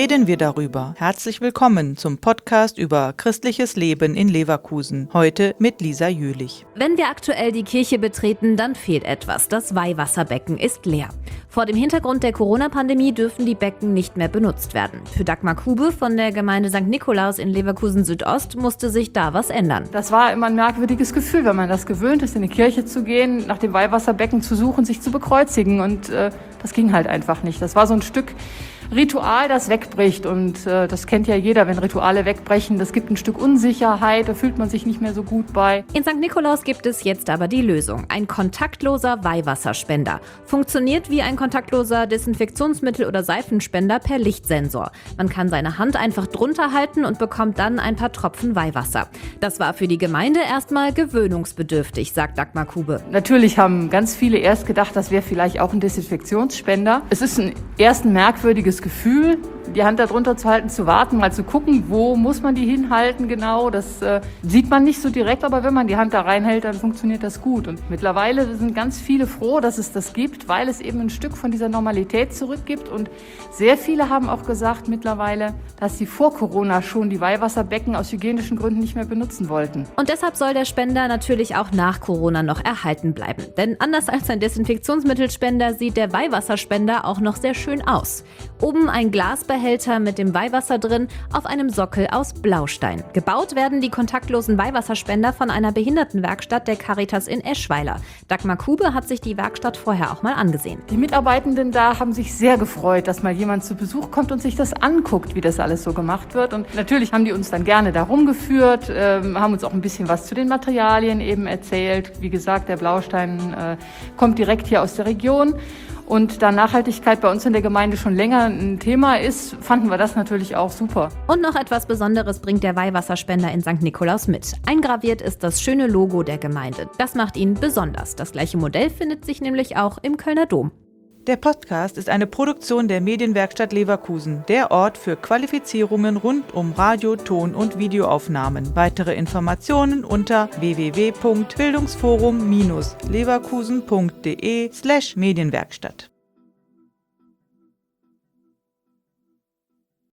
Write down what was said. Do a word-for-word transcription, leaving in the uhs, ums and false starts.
reden wir darüber. Herzlich willkommen zum Podcast über christliches Leben in Leverkusen. Heute mit Lisa Jülich. Wenn wir aktuell die Kirche betreten, dann fehlt etwas. Das Weihwasserbecken ist leer. Vor dem Hintergrund der Corona-Pandemie dürfen die Becken nicht mehr benutzt werden. Für Dagmar Kube von der Gemeinde Sankt Nikolaus in Leverkusen Südost musste sich da was ändern. Das war immer ein merkwürdiges Gefühl, wenn man das gewöhnt ist, in die Kirche zu gehen, nach dem Weihwasserbecken zu suchen, sich zu bekreuzigen. Und äh, das ging halt einfach nicht. Das war so ein Stück Ritual, das wegbricht, und äh, das kennt ja jeder, wenn Rituale wegbrechen. Das gibt ein Stück Unsicherheit, da fühlt man sich nicht mehr so gut bei. In Sankt Nikolaus gibt es jetzt aber die Lösung. Ein kontaktloser Weihwasserspender. Funktioniert wie ein kontaktloser Desinfektionsmittel- oder Seifenspender per Lichtsensor. Man kann seine Hand einfach drunter halten und bekommt dann ein paar Tropfen Weihwasser. Das war für die Gemeinde erstmal gewöhnungsbedürftig, sagt Dagmar Kube. Natürlich haben ganz viele erst gedacht, das wäre vielleicht auch ein Desinfektionsspender. Es ist ein erst ein merkwürdiges Gefühl, die Hand da drunter zu halten, zu warten, mal zu gucken, wo muss man die hinhalten genau. Das äh, sieht man nicht so direkt, aber wenn man die Hand da reinhält, dann funktioniert das gut. Und mittlerweile sind ganz viele froh, dass es das gibt, weil es eben ein Stück von dieser Normalität zurückgibt. Und sehr viele haben auch gesagt mittlerweile, dass sie vor Corona schon die Weihwasserbecken aus hygienischen Gründen nicht mehr benutzen wollten. Und deshalb soll der Spender natürlich auch nach Corona noch erhalten bleiben. Denn anders als ein Desinfektionsmittelspender sieht der Weihwasserspender auch noch sehr schön aus. Oben ein Glasbehälter mit dem Weihwasser drin auf einem Sockel aus Blaustein. Gebaut werden die kontaktlosen Weihwasserspender von einer Behindertenwerkstatt der Caritas in Eschweiler. Dagmar Kube hat sich die Werkstatt vorher auch mal angesehen. Die Mitarbeitenden da haben sich sehr gefreut, dass mal jemand zu Besuch kommt und sich das anguckt, wie das alles so gemacht wird. Und natürlich haben die uns dann gerne da rumgeführt, äh, haben uns auch ein bisschen was zu den Materialien eben erzählt. Wie gesagt, der Blaustein äh, kommt direkt hier aus der Region. Und da Nachhaltigkeit bei uns in der Gemeinde schon länger ein Thema ist, fanden wir das natürlich auch super. Und noch etwas Besonderes bringt der Weihwasserspender in Sankt Nikolaus mit. Eingraviert ist das schöne Logo der Gemeinde. Das macht ihn besonders. Das gleiche Modell findet sich nämlich auch im Kölner Dom. Der Podcast ist eine Produktion der Medienwerkstatt Leverkusen, der Ort für Qualifizierungen rund um Radio-, Ton- und Videoaufnahmen. Weitere Informationen unter w w w punkt bildungsforum Bindestrich leverkusen punkt de slash Medienwerkstatt.